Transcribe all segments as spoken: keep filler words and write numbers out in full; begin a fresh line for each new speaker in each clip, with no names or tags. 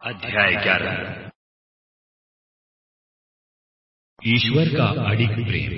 अध्याय ग्यारह। ईश्वर का अडिग प्रेम।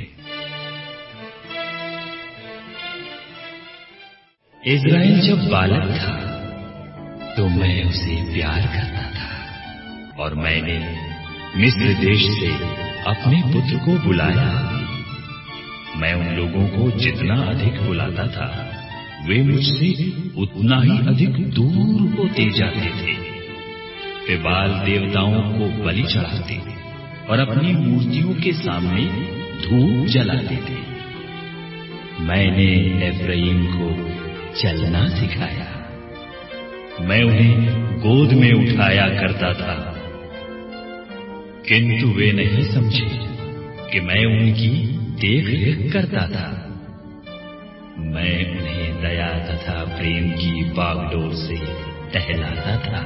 इज़राइल जब बालक था तो मैं उसे प्यार करता था और मैंने मिस्र देश से अपने पुत्र को बुलाया। मैं उन लोगों को जितना अधिक बुलाता था वे मुझसे उतना ही अधिक दूर होते जाते थे। वे बाल देवताओं को बलि चढ़ाते और अपनी मूर्तियों के सामने धूप जलाते थे। मैंने एफ्राइम को चलना सिखाया। मैं उन्हें गोद में उठाया करता था, किंतु वे नहीं समझे कि मैं उनकी देख रेख करता था। मैं उन्हें दया तथा प्रेम की बागडोर से टहलाता था।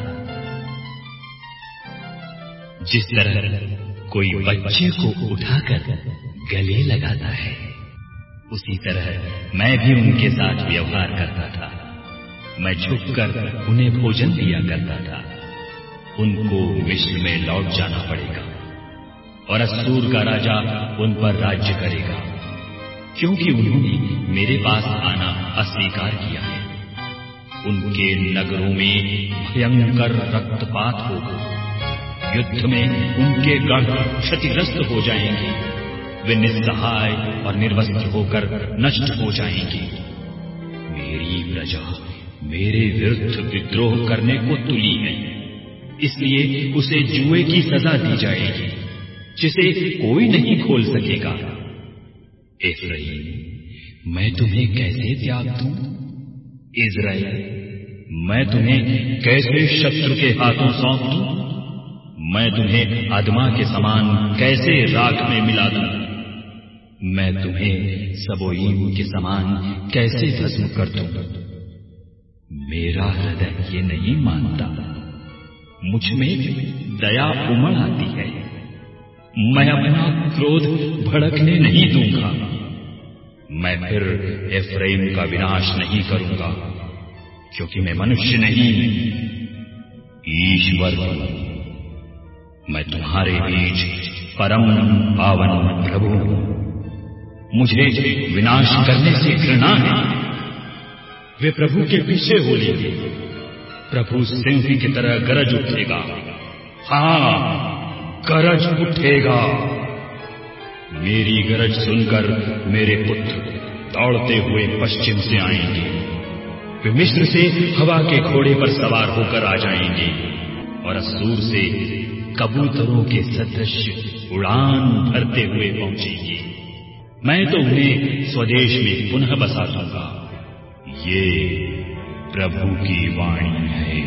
जिस तरह कोई बच्चे को उठाकर गले लगाता है, उसी तरह मैं भी उनके साथ व्यवहार करता था। मैं झुककर उन्हें भोजन दिया करता था। उनको मिस्र में लौट जाना पड़ेगा और अश्शूर का राजा उन पर राज्य करेगा, क्योंकि उन्होंने मेरे पास आना अस्वीकार किया है। उनके नगरों में भयंकर रक्तपात होगा। युद्ध में उनके गढ़ क्षतिग्रस्त हो जाएंगे। वे निस्सहाय और निर्वस्त्र होकर नष्ट हो जाएंगे। मेरी प्रजा मेरे विरुद्ध विद्रोह करने को तुली है, इसलिए उसे जुए की सजा दी जाएगी जिसे कोई नहीं खोल सकेगा। एफ्राइम, मैं तुम्हें कैसे त्याग दूं? इज़राइल, मैं तुम्हें कैसे शत्रु के हाथों सौंप दूं? मैं तुम्हें अदमा के समान कैसे राख में मिला दूं? मैं तुम्हें सबोईम के समान कैसे भस्म कर दूं? मेरा हृदय ये नहीं मानता। मुझ में दया उमड़ आती है। मैं अपना क्रोध भड़कने नहीं दूंगा। मैं फिर एफ्राइम का विनाश नहीं करूंगा, क्योंकि मैं मनुष्य नहीं ईश्वर हूं। मैं तुम्हारे बीच परम पावन प्रभु हूं। मुझे विनाश करने से घृणा है। वे प्रभु के पीछे हो लेंगे। प्रभु सिंह की तरह गरज उठेगा। हाँ, गरज उठेगा। मेरी गरज सुनकर मेरे पुत्र दौड़ते हुए पश्चिम से आएंगे। वे मिस्र से हवा के घोड़े पर सवार होकर आ जाएंगे और अश्शूर से कबूतरों के सदृश उड़ान भरते हुए पहुंचेंगे। मैं तो उन्हें स्वदेश में पुनः बसा दूंगा। ये प्रभु की वाणी है।